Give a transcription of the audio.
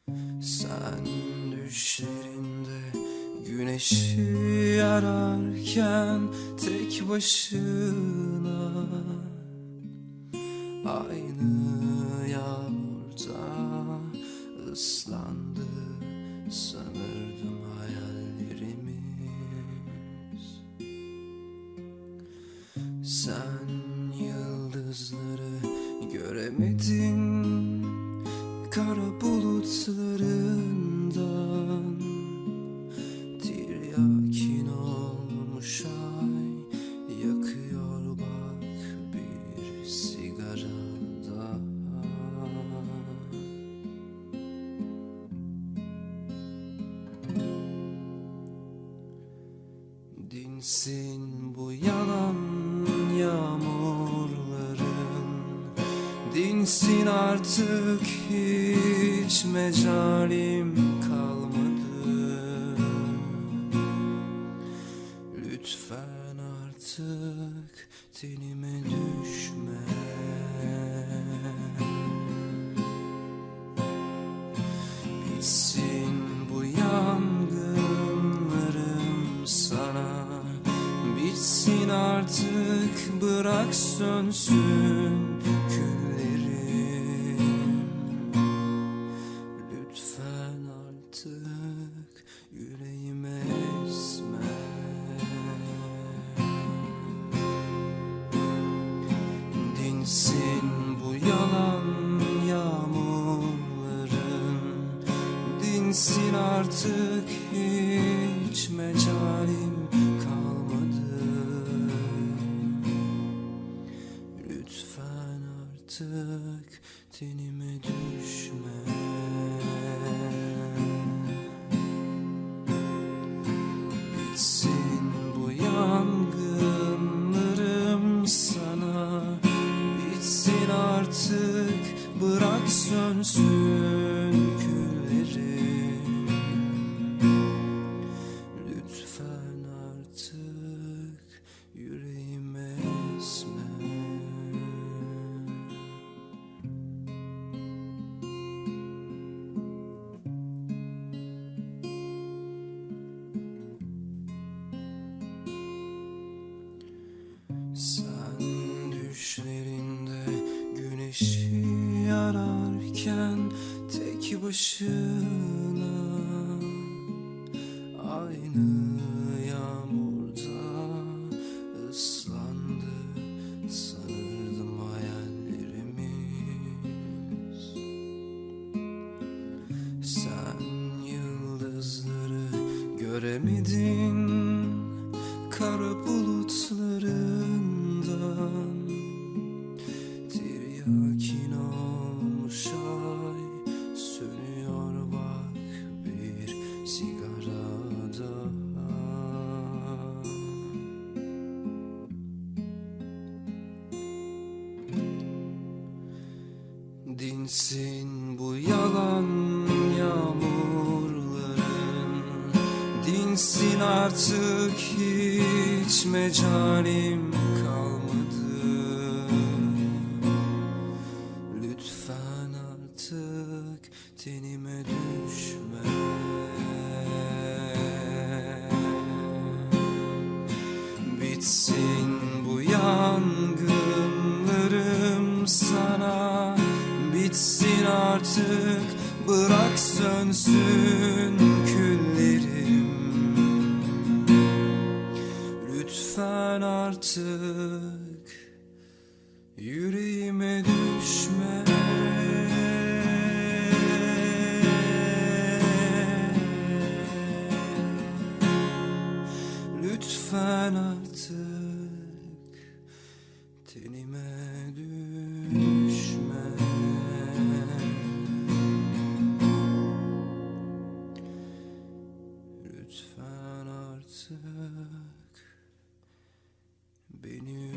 Sen düşlerinde güneşi ararken tek başına, aynı yağmurda ıslandı sanırdım hayallerimiz. Sen yıldızları göremedin kara bulutlarından, tiryakin olmuş ay yakıyor bak bir sigarada. Dinsin bu yalan yağmurların, dinsin artık, hiç mecalim kalmadı. Lütfen artık tenime düşme. Bitsin bu yangınlarım sana, bitsin artık, bırak sönsün küllerim. Lütfen artık yüreğime esme. Dinsin bu yalan yağmurların, dinsin artık, hiç mecalim kalmadı. Lütfen artık tenime düşme. Bitsin bu yangınlarım sana, bitsin artık, bırak sönsün küllerim. Lütfen artık yüreğime esme. Sen düşlerinde güneşi ararken tek başına, aynı yağmurda ıslandı sanırdım hayallerimiz. Sen yıldızları göremedin kara bulutlarından, tiryakin olmuş ay sönüyor bak bir sigarada. Dinsin bu yalan yağmurların, dinsin artık, hiç mecalim kalmadı. Lütfen artık tenime düşme. Bitsin bu yangınlarım sana, bitsin artık, bırak sönsün küllerim. Lütfen artık yüreğime düşme. Lütfen artık tenime düşme. Lütfen artık beni